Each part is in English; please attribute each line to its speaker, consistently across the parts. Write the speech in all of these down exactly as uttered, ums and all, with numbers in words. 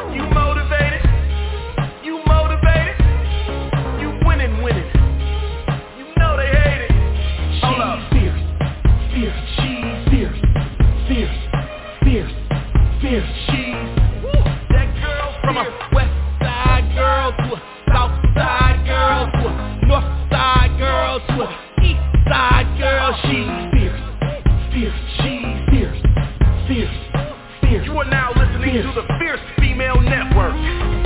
Speaker 1: You motivated? You motivated? You winning, winning. You know they hate it. Hold up. Fierce, fierce, she's fierce, fierce, fierce, fierce, she's woo. That girl from a west side girl to a south side girl to a north side girl to a east side girl. She's fierce, fierce, she's fierce, fierce, fierce. You are now listening fierce. To the Fierce Female Network.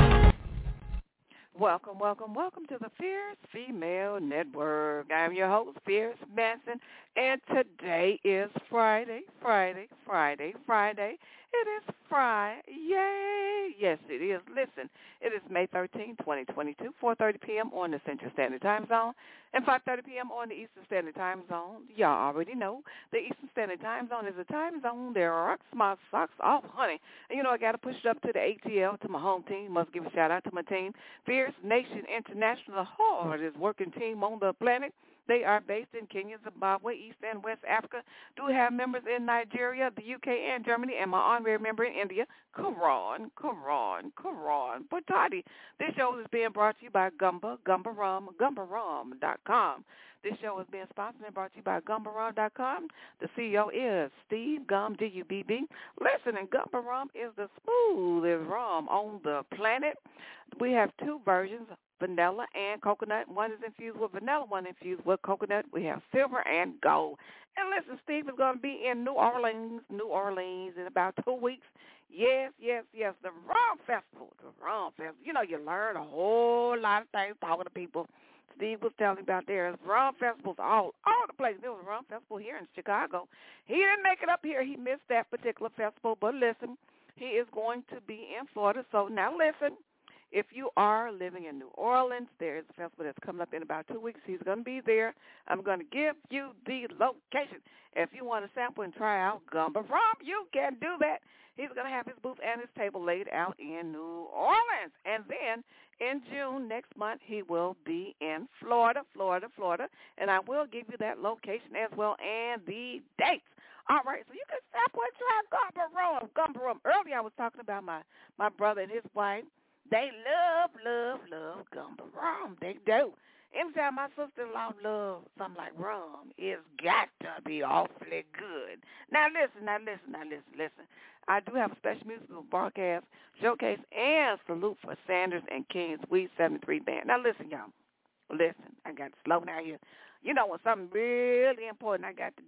Speaker 2: Welcome, welcome, welcome to the Fierce Female Network. I'm your host, Fierce Manson, and today is Friday, Friday, Friday, Friday. It is Friday. Yay! Yes, it is. Listen, it is May thirteenth, twenty twenty-two, four thirty p.m. on the Central Standard Time Zone and five thirty p.m. on the Eastern Standard Time Zone. Y'all already know the Eastern Standard Time Zone is a time zone that rocks my socks off, honey. And, you know, I got to push it up to the A T L, to my home team. Must give a shout-out to my team, Fierce Nation International, the hardest working team on the planet. They are based in Kenya, Zimbabwe, East and West Africa. Do have members in Nigeria, the U K, and Germany, and my honorary member in India, Karan, Karan, Karan Patati. This show is being brought to you by Gumba, Gumba Rum, Gumba Rum dot com. This show is being sponsored and brought to you by Gumba Rum dot com. The C E O is Steve Gum, D U B B. Listen, and Gumba Rum is the smoothest rum on the planet. We have two versions, vanilla and coconut. One is infused with vanilla, one infused with coconut. We have silver and gold. And listen, Steve is going to be in New Orleans, New Orleans in about two weeks. Yes, yes, yes, the Rum Festival, the Rum Festival. You know, you learn a whole lot of things talking to people. Steve was telling me about there's Rum Festivals all, all the places. There was a Rum Festival here in Chicago. He didn't make it up here. He missed that particular festival. But listen, he is going to be in Florida. So now listen. If you are living in New Orleans, there is a festival that's coming up in about two weeks. He's going to be there. I'm going to give you the location. If you want to sample and try out Gumba Rum, you can do that. He's going to have his booth and his table laid out in New Orleans. And then in June next month, he will be in Florida, Florida, Florida. And I will give you that location as well and the dates. All right, so you can sample and try Gumba Rum. Gumba Rum. Earlier I was talking about my, my brother and his wife. They love, love, love Gumba Rum. They do. Anytime my sister-in-law loves something like rum, it's got to be awfully good. Now listen, now listen, now listen, listen. I do have a special musical broadcast, showcase, and salute for Sanders and King's Weed seventy-three Band. Now listen, y'all. Listen, I got to slow down here. You know, when something really important, I got to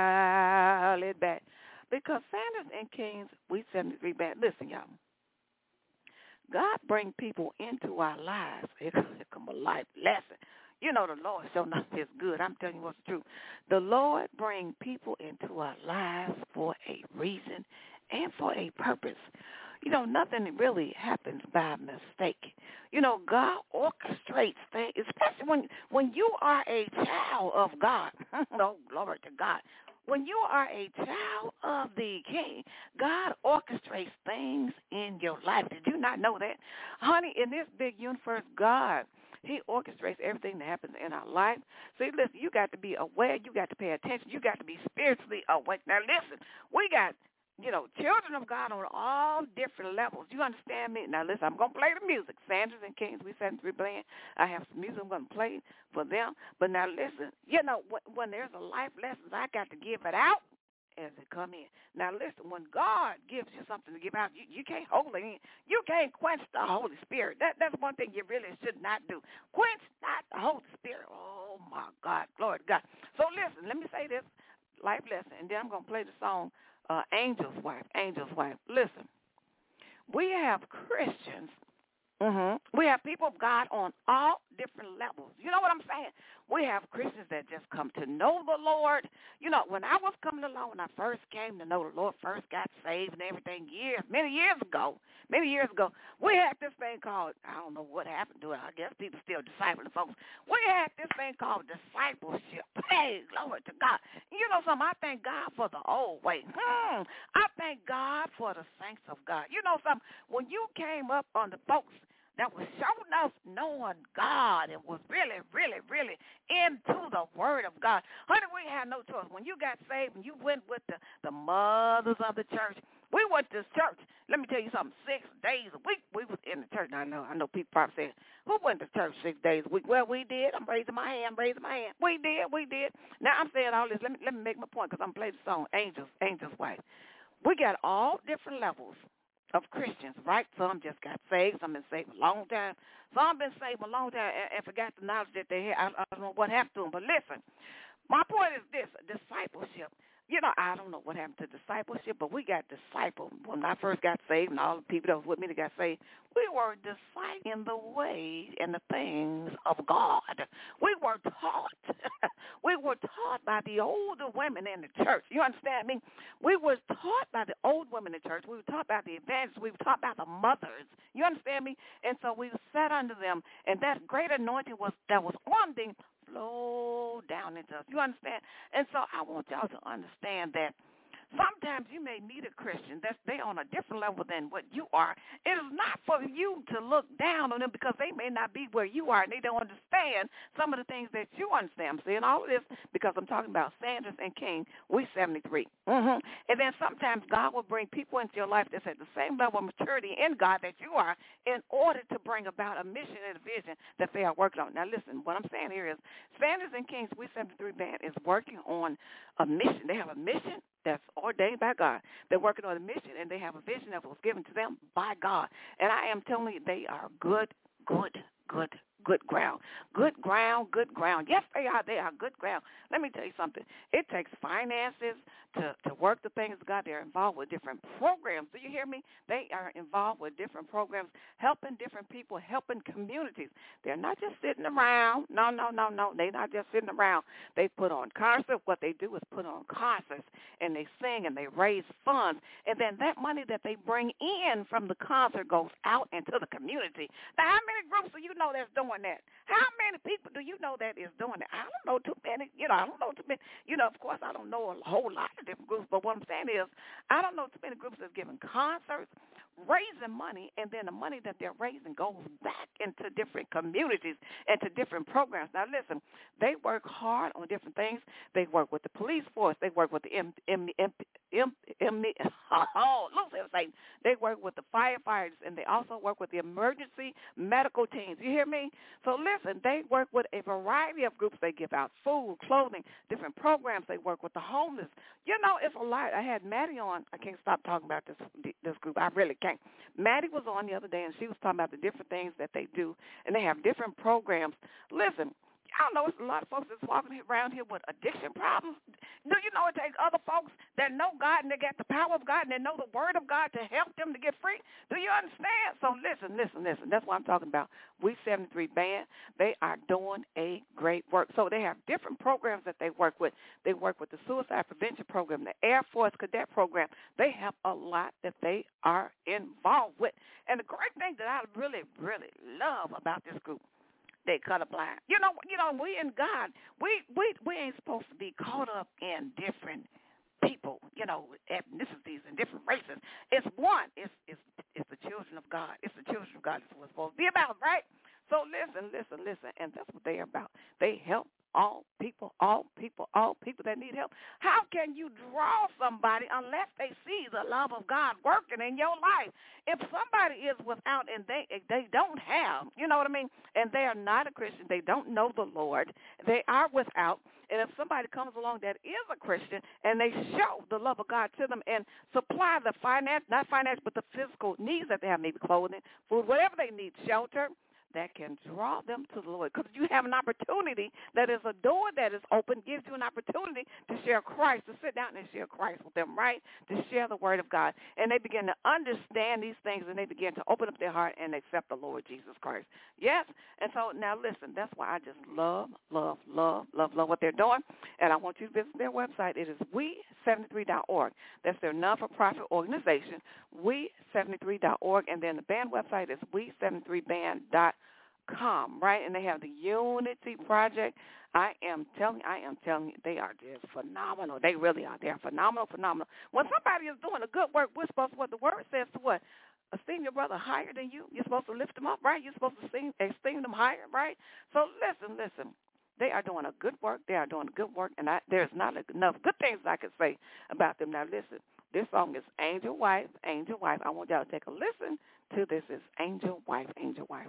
Speaker 2: dial it back. Because Sanders and King's Weed seventy-three Band, listen, y'all. God bring people into our lives. It come a life lesson. You know, the Lord sure enough is good. I'm telling you what's true. The Lord bring people into our lives for a reason and for a purpose. You know, nothing really happens by mistake. You know, God orchestrates things, especially when when you are a child of God. Oh, glory to God. When you are a child of the King, God orchestrates things in your life. Did you not know that? Honey, in this big universe, God, he orchestrates everything that happens in our life. See, listen, you got to be aware. You got to pay attention. You got to be spiritually awake. Now, listen, we got, you know, children of God on all different levels. You understand me? Now, listen, I'm going to play the music. Sanders and Kings, we seventy-three playing. I have some music I'm going to play for them. But now, listen, you know, when, when there's a life lesson, I got to give it out as it come in. Now, listen, when God gives you something to give out, you, you can't hold it in. You can't quench the Holy Spirit. That, that's one thing you really should not do. Quench not the Holy Spirit. Oh, my God. Glory to God. So, listen, let me say this life lesson, and then I'm going to play the song, Uh, Angel's Wife, Angel's Wife. Listen, we have Christians. Mm-hmm. We have people of God on all different levels. You know what I'm saying? We have Christians that just come to know the Lord. You know, when I was coming along, when I first came to know the Lord, first got saved and everything years, many years ago, many years ago, we had this thing called, I don't know what happened to it. I guess people still discipling folks. We had this thing called discipleship. Hey, glory to God. You know something? I thank God for the old way. Hmm. I thank God for the saints of God. You know something? When you came up on the folks that was showing us knowing God and was really, really, really into the word of God. Honey, we had no choice. When you got saved and you went with the, the mothers of the church, We went to church. Let me tell you something. Six days a week we was in the church. I know, I know people probably saying, who went to church six days a week? Well, we did. I'm raising my hand, raising my hand. We did, we did. Now, I'm saying all this. Let me, let me make my point because I'm playing the song, Angels, Angels Wife. We got all different levels of Christians, right? Some just got saved. Some been saved a long time. Some been saved a long time and, and forgot the knowledge that they had. I, I don't know what happened to them. But listen, my point is this, discipleship. You know, I don't know what happened to discipleship, but we got discipled. When I first got saved and all the people that was with me that got saved, we were discipled in the ways and the things of God. We were taught. We were taught by the older women in the church. You understand me? We were taught by the old women in the church. We were taught by the evangelists. We were taught by the mothers. You understand me? And so we sat under them, and that great anointing was that was on them flow down into us. You understand? And so I want y'all to understand that sometimes you may meet a Christian that's they on a different level than what you are. It is not for you to look down on them because they may not be where you are and they don't understand some of the things that you understand. I'm saying all of this because I'm talking about Sanders and King. We seventy-three. Mm-hmm. And then sometimes God will bring people into your life that's at the same level of maturity in God that you are in order to bring about a mission and a vision that they are working on. Now listen, what I'm saying here is Sanders and King's We seventy-three band is working on a mission. They have a mission that's ordained by God. They're working on a mission, and they have a vision that was given to them by God. And I am telling you, they are good, good, good, good ground. Good ground, good ground. Yes, they are. They are good ground. Let me tell you something. It takes finances to, to work the things of God. They're involved with different programs. Do you hear me? They are involved with different programs, helping different people, helping communities. They're not just sitting around. No, no, no, no. They're not just sitting around. They put on concerts. What they do is put on concerts, and they sing, and they raise funds. And then that money that they bring in from the concert goes out into the community. Now, how many groups do you know that's doing that? How many people do you know that is doing that? I don't know too many. You know, I don't know too many. You know, of course, I don't know a whole lot of different groups, but what I'm saying is I don't know too many groups that's giving concerts, raising money, and then the money that they're raising goes back into different communities and to different programs. Now, listen, they work hard on different things. They work with the police force. They work with the M, M, M, M, M, oh, look, saying they work with the firefighters, and they also work with the emergency medical teams. You hear me? So, listen, they work with a variety of groups. They give out food, clothing, different programs. They work with the homeless. You know, it's a lot. I had Maddie on. I can't stop talking about this this group. I really can't. Maddie was on the other day, and she was talking about the different things that they do, and they have different programs. Listen, I don't know, it's a lot of folks that's walking around here with addiction problems. Do you know it takes other folks that know God and they got the power of God and they know the word of God to help them to get free? Do you understand? So listen, listen, listen. That's what I'm talking about. We seventy-three band, they are doing a great work. So they have different programs that they work with. They work with the suicide prevention program, the Air Force cadet program. They have a lot that they are involved with. And the great thing that I really, really love about this group, they colorblind. You know, you know, we in God, we, we, we ain't supposed to be caught up in different people, you know, ethnicities and different races. It's one. It's it's it's the children of God. It's the children of God. That's what it's supposed to be about, right? So listen, listen, listen, and that's what they're about. They help all people, all people, all people that need help. How can you draw somebody unless they see the love of God working in your life? If somebody is without and they they don't have, you know what I mean, and they are not a Christian, they don't know the Lord, they are without, and if somebody comes along that is a Christian and they show the love of God to them and supply the finance, not finance, but the physical needs that they have, maybe clothing, food, whatever they need, shelter, that can draw them to the Lord. Because you have an opportunity that is a door that is open, gives you an opportunity to share Christ, to sit down and share Christ with them, right? To share the word of God. And they begin to understand these things, and they begin to open up their heart and accept the Lord Jesus Christ. Yes? And so now listen, that's why I just love, love, love, love, love what they're doing. And I want you to visit their website. It is we seventy-three dot org. That's their non-for-profit organization, we seventy-three dot org. And then the band website is we seventy-three band dot com, right? And they have the Unity Project. I am telling you, I am telling you, they are just phenomenal. They really are. They are phenomenal, phenomenal. When somebody is doing a good work, we're supposed to, what the word says to what? Esteem your brother higher than you. You're supposed to lift them up, right? You're supposed to esteem, esteem them higher, right? So listen, listen. They are doing a good work. They are doing a good work, and I, there's not enough good things I could say about them. Now, listen, This song is Angel Wife, Angel Wife. I want y'all to take a listen to this. It's Angel Wife, Angel Wife.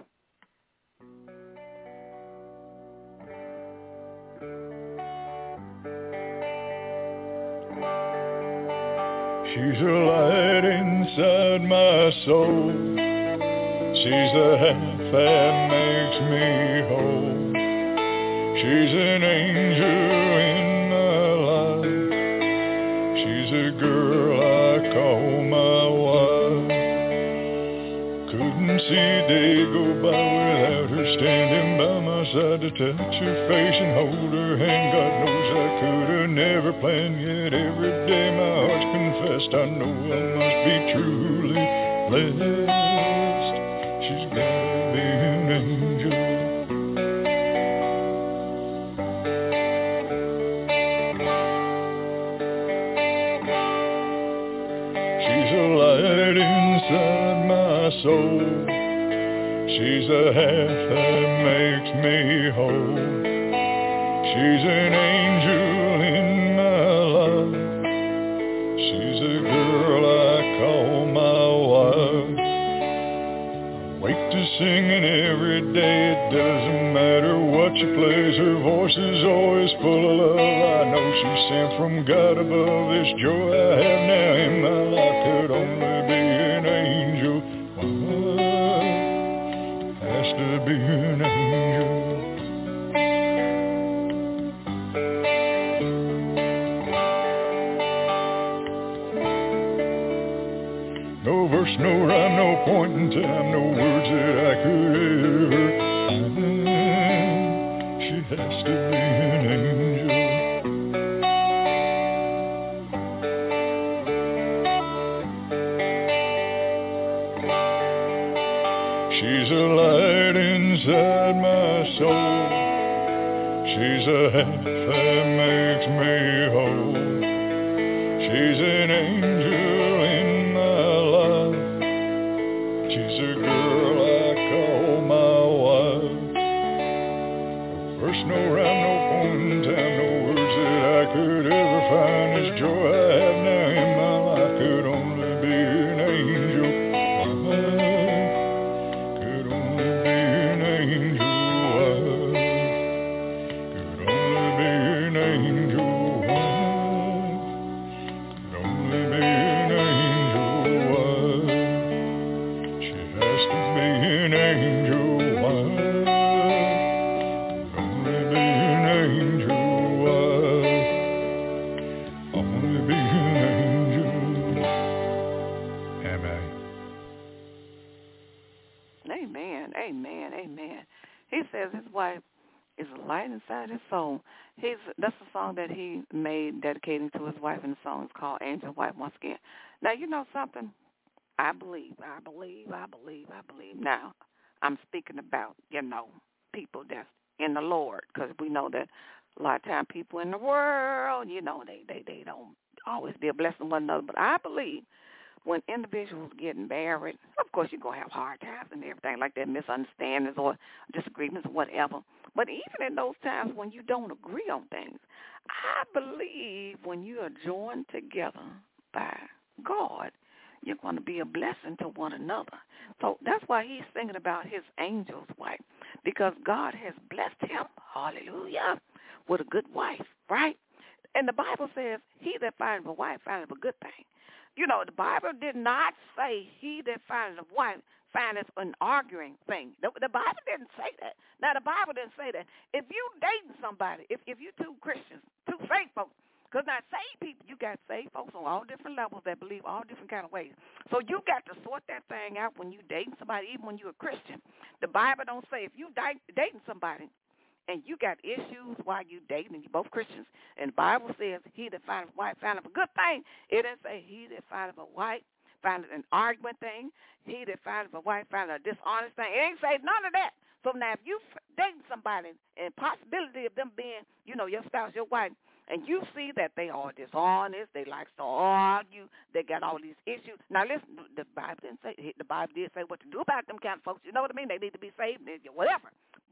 Speaker 3: She's a light inside my soul. She's the half that makes me whole. She's an angel in my life. She's a girl I call my wife. Couldn't see a day go by without her standing by my side to touch her face and hold her hand. God knows I could have never planned, yet every day my heart's confessed. I know I must be truly blessed. She's gotta be an angel. She's a light inside my soul. She's the half that makes me whole. She's an angel in my life. She's a girl I call my wife. I wake to singing every day. It doesn't matter what she plays. Her voice is always full of love. I know she's sent from God above. This joy I have now in my life could only be an angel. Has to be an angel. No verse, no rhyme, no point in time, no words that I could ever find. She has to be an angel. She's a light inside my soul. She's a half that makes me whole. She's an angel in my life. She's a girl I call my wife. No verse, no rhyme, no point in time, no words that I could ever find. This joy I have now in my life could only be an angel. Could only be an angel. Could only be an angel. Could only be an angel. She has to be an angel. Could only be an angel. Only be an angel. Amen.
Speaker 2: Amen, amen, amen. He says his wife is a light inside his soul. He's that's a song that he made dedicating to his wife, and the song is called Angel Wife once again. Now, you know something? I believe, I believe, I believe, I believe. Now, I'm speaking about, you know, people that's in the Lord, because we know that a lot of time people in the world, you know, they, they, they don't always be a blessing to one another. But I believe when individuals get married, of course you're going to have hard times and everything like that, misunderstandings or disagreements or whatever. But even in those times when you don't agree on things, I believe when you are joined together by God, you're going to be a blessing to one another. So that's why he's thinking about his angel's wife, because God has blessed him, hallelujah, with a good wife, right? And the Bible says, he that findeth a wife findeth a good thing. You know, the Bible did not say he that findeth a wife findeth an arguing thing. The, the Bible didn't say that. Now, the Bible didn't say that. If you dating somebody, if, if you two Christians, two saved folks, because now saved people, you got saved folks on all different levels that believe all different kind of ways. So you got to sort that thing out when you dating somebody, even when you're a Christian. The Bible don't say if you date, dating somebody and you got issues while you dating, and you both Christians, and the Bible says he that findeth a wife findeth a good thing. It didn't say he that findeth a wife findeth an argument thing. He that findeth a wife findeth a dishonest thing. It ain't say none of that. So now if you dating somebody and possibility of them being, you know, your spouse, your wife, and you see that they are dishonest, they like to argue, they got all these issues. Now, listen, the Bible didn't say, the Bible did say what to do about them kind of folks. You know what I mean? They need to be saved, whatever.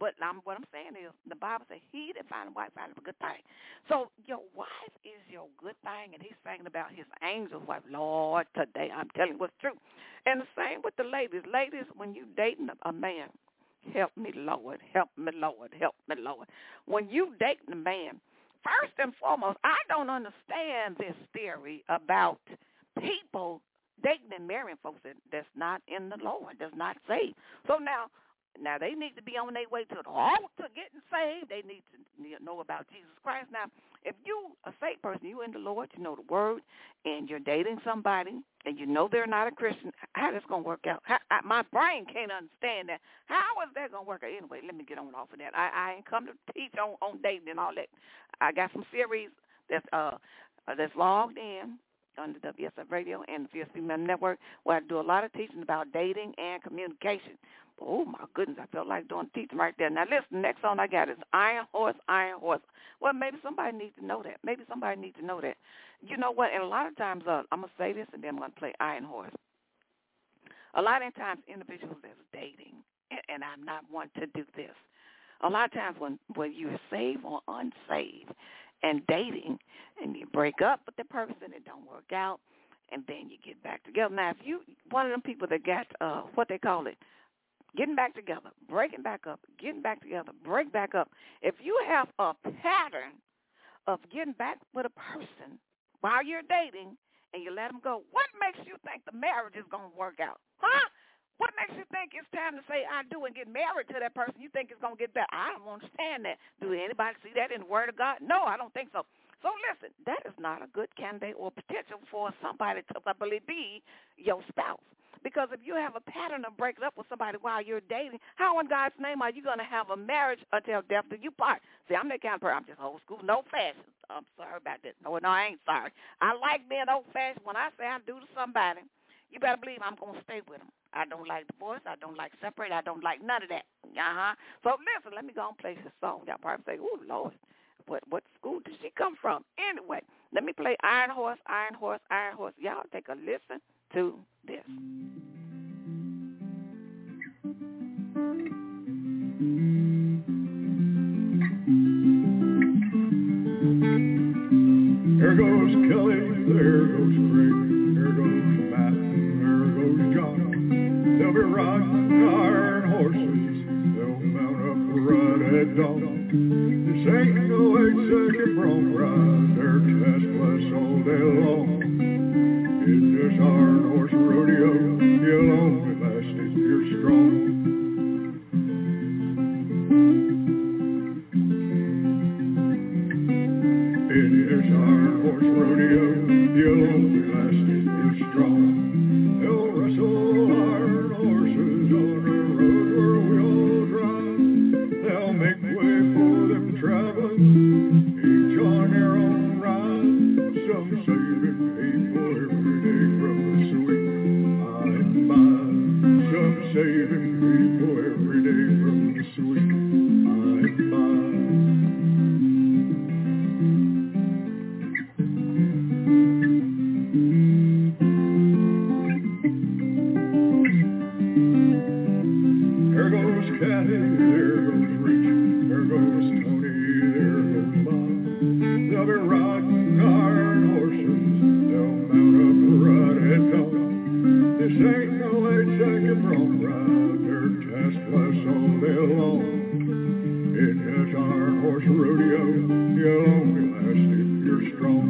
Speaker 2: But I'm, what I'm saying is the Bible says he that find a wife find a good thing. So your wife is your good thing, and he's saying about his angel's wife. Lord, today I'm telling you what's true. And the same with the ladies. Ladies, when you dating a, a man, help me, Lord, help me, Lord, help me, Lord. When you dating a man, first and foremost, I don't understand this theory about people dating and marrying folks that, that's not in the Lord, that's not saved. So now, now they need to be on their way to the altar getting saved. They need to know about Jesus Christ. Now, if you a saved person, you in the Lord, you know the Word, and you're dating somebody, and you know they're not a Christian, how that's going to work out? How, I, my brain can't understand that. How is that going to work out? Anyway, let me get on off of that. I, I ain't come to teach on, on dating and all that. I got some series that's, uh, that's logged in on the W S F Radio and the Fierce Female Network, where I do a lot of teaching about dating and communication. Oh, my goodness, I felt like doing teaching right there. Now, listen, next song I got is Iron Horse, Iron Horse. Well, maybe somebody needs to know that. Maybe somebody needs to know that. You know what? And a lot of times, uh, I'm going to say this, and then I'm going to play Iron Horse. A lot of times, individuals that's dating, and, and I'm not one to do this, a lot of times when, when you're saved or unsaved and dating, and you break up with the person, it don't work out, and then you get back together. Now, if you, one of them people that got, uh, what they call it, getting back together, breaking back up, getting back together, break back up. If you have a pattern of getting back with a person while you're dating and you let them go, what makes you think the marriage is going to work out? Huh? What makes you think it's time to say I do and get married to that person? You think it's going to get better? I don't understand that. Do anybody see that in the Word of God? No, I don't think so. So listen, that is not a good candidate or potential for somebody to probably be your spouse. Because if you have a pattern of breaking up with somebody while you're dating, how in God's name are you going to have a marriage until death do you part? See, I'm that kind of person. I'm just old school, no fashion. I'm sorry about that. No, no, I ain't sorry. I like being old-fashioned. When I say I do to somebody, you better believe I'm going to stay with them. I don't like divorce. I don't like separate. I don't like none of that. Uh-huh. So listen, let me go and play this song. Y'all probably say, oh, Lord, what what school did she come from? Anyway, let me play Iron Horse, Iron Horse, Iron Horse. Y'all take a listen to this.
Speaker 3: There goes Kelly, there goes Craig, there goes Matt, there goes John. They'll be riding iron horses, they'll mount up right at dawn. This ain't no eight-second bronc ride, they're testless all day long. In this iron horse rodeo, you'll only last if you're strong. In this iron horse rodeo, you'll only last if you're strong. They'll wrestle iron horses on the road where we all drive. They'll make way for them traveling, each on their own ride. Some saving people every day from the sweet by and by. Some saving people every day from the sweet by and by. There goes Caddy, there goes Rich, there goes Tony, there goes Bob. They'll be riding iron horses, they'll mount up right at dawn. This ain't no eight-second bronc ride, they're testless all day long. In this iron horse rodeo, you'll only last if you're strong.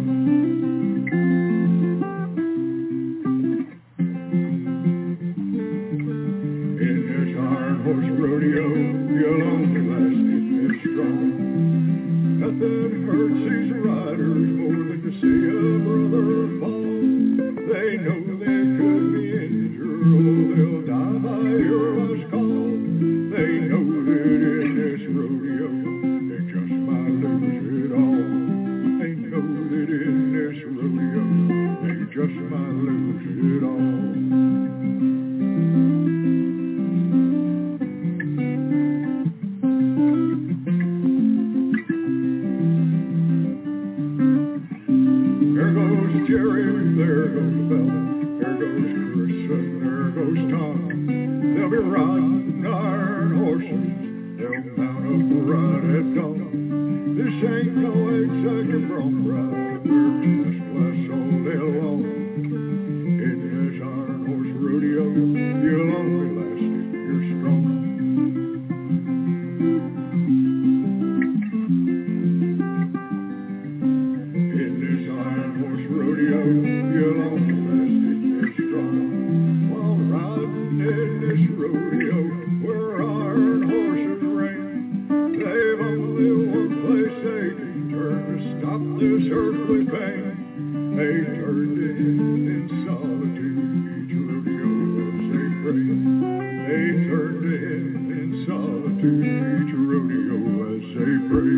Speaker 3: In this iron horse rodeo, you'll only last if you're strong. Nothing hurts these riders more than to see a brother fall. They know they could be injured, or they'll die by your last call. They know that in this rodeo, they just might lose it all. They know that in this rodeo, they just might lose it all. There goes Jerry, there goes Bella, there goes Chris, and there goes Tom. They'll be riding iron horses, They'll mount up right at dawn. This ain't no eight-second bronc ride. We're testless all day long. In this iron horse rodeo, you'll only last if you're strong. In this iron horse rodeo, you'll only last if you're strong. While riding in this rodeo, where iron horses reign, they've only one place they can turn to stop this earthly pain. They turned in in solitude, each rodeo as they pray. They turned in in solitude, each rodeo as they pray.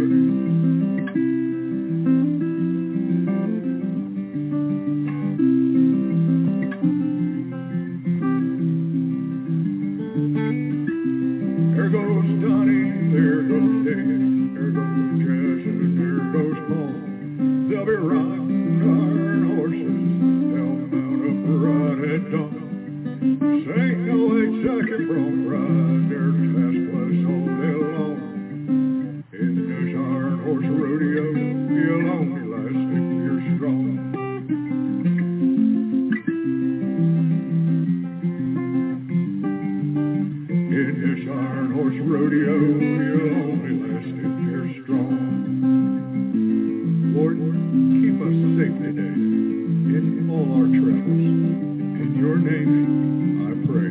Speaker 3: There goes Donnie, there goes Dave, there goes Jess, and there goes Paul. They'll be riding iron horses, they'll mount up right at dawn. This ain't no eight-second bronc ride, they're testless all day long. In this iron horse rodeo, you'll only last if you're strong. In this iron horse rodeo, you'll only last if you're strong. Lord, keep us safe today in all our travels. In your name, I pray.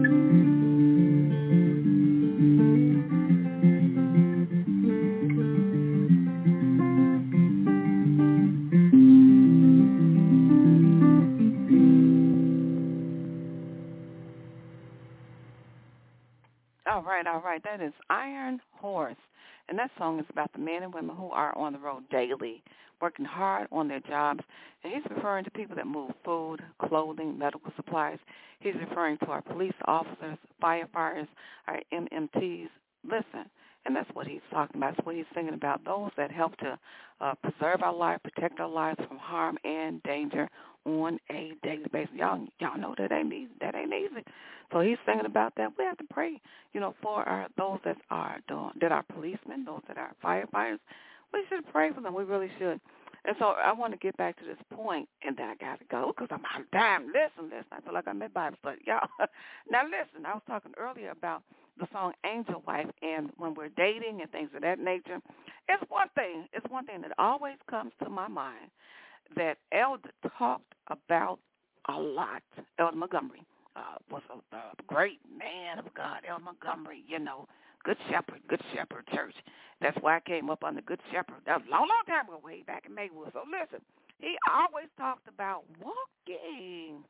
Speaker 2: All right, all right. That is Iron Horse. And that song is about the men and women who are on the road daily, working hard on their jobs. And he's referring to people that move food, clothing, medical supplies. He's referring to our police officers, firefighters, our M M Ts. Listen, and that's what he's talking about. That's what he's singing about, those that help to uh, preserve our life, protect our lives from harm and danger on a daily basis. Y'all, y'all know that ain't easy. That ain't easy. So he's singing about that. We have to pray, you know, for our those that are that are policemen, those that are firefighters. We should pray for them. We really should. And so I want to get back to this point, and then I got to go because I'm out of time. Listen, listen. I feel like I'm at Bible study, y'all. Now, listen, I was talking earlier about the song Angel Wife, and when we're dating and things of that nature, it's one thing. It's one thing that always comes to my mind that Elder talked about a lot. Elder Montgomery uh, was a, a great man of God. Elder Montgomery, you know, Good Shepherd, Good Shepherd Church. That's why I came up on the Good Shepherd. That was a long, long time ago, way back in Maywood. So listen, he always talked about walking,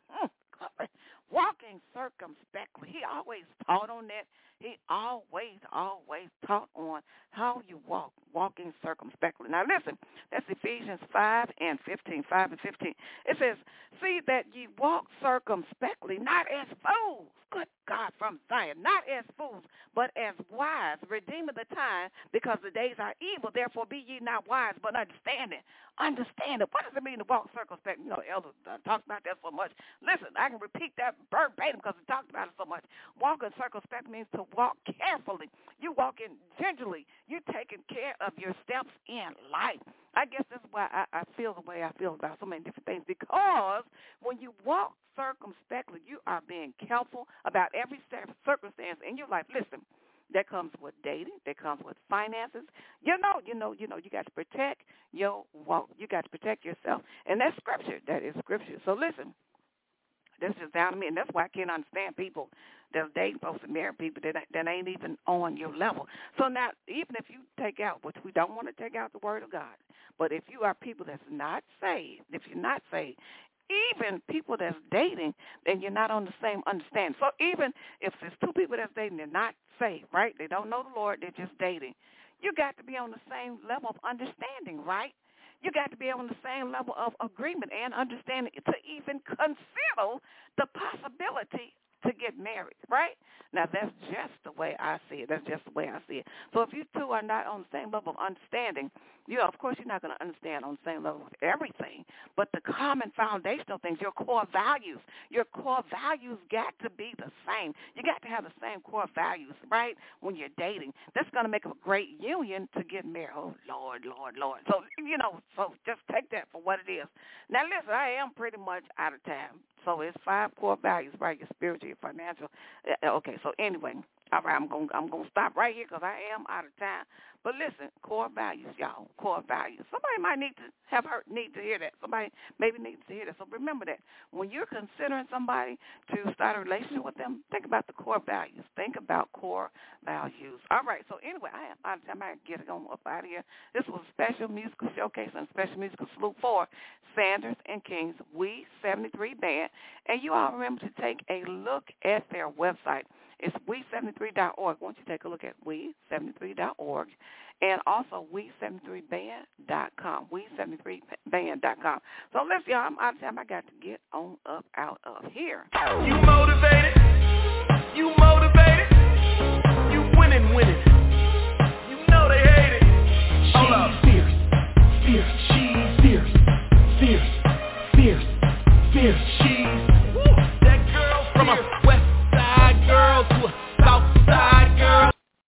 Speaker 2: walking circumspectly. He always taught on that. He always, always taught on how you walk, walking circumspectly. Now listen, that's Ephesians five and fifteen, five and fifteen. It says, see that ye walk circumspectly, not as fools, good God, from Zion, not as fools, but as wise, redeeming the time, because the days are evil. Therefore be ye not wise, but understanding. Understand it. What does it mean to walk circumspectly? You know, Elder uh, talks about that so much. Listen, I can repeat that verbatim because he talked about it so much. Walking circumspectly means to walk carefully. You walking gingerly. You taking care of your steps in life. I guess that's why I, I feel the way I feel about so many different things, because when you walk circumspectly, you are being careful about every circumstance in your life. Listen, that comes with dating. That comes with finances. You know, you know, you know, you got to protect your walk. You got to protect yourself. And that's scripture. That is scripture. So listen, that's just down to me. And that's why I can't understand people that are dating folks and married people that, that ain't even on your level. So now, even if you take out, which we don't want to take out the word of God, but if you are people that's not saved, if you're not saved, even people that's dating, then you're not on the same understanding. So even if there's two people that's dating, they're not saved, right? They don't know the Lord, they're just dating. You got to be on the same level of understanding, right? You got to be on the same level of agreement and understanding to even consider the possibility to get married, right? Now, that's just the way I see it. That's just the way I see it. So if you two are not on the same level of understanding, you know, of course you're not going to understand on the same level with everything, but the common foundational things, your core values, your core values got to be the same. You got to have the same core values, right, when you're dating. That's going to make a great union to get married. Oh, Lord, Lord, Lord. So, you know, so just take that for what it is. Now, listen, I am pretty much out of time. So it's five core values, right, your spiritual, your financial. Okay, so anyway, all right, I'm going I'm gonna stop right here because I am out of time. But listen, core values, y'all, core values. Somebody might need to have heard, need to hear that. Somebody maybe needs to hear that. So remember that. When you're considering somebody to start a relationship with them, think about the core values. Think about core values. All right, so anyway, I am out of time. I get it on up out of here. This was a special musical showcase and special musical salute for Sanders and King's We seventy-three Band. And you all remember to take a look at their website. It's we seventy-three dot org. Why don't you take a look at we seventy-three dot org and also we seventy-three band dot com, we seventy-three band dot com. So listen, y'all, I'm out of time. I got to get on up out of here.
Speaker 1: You motivated? You motivated?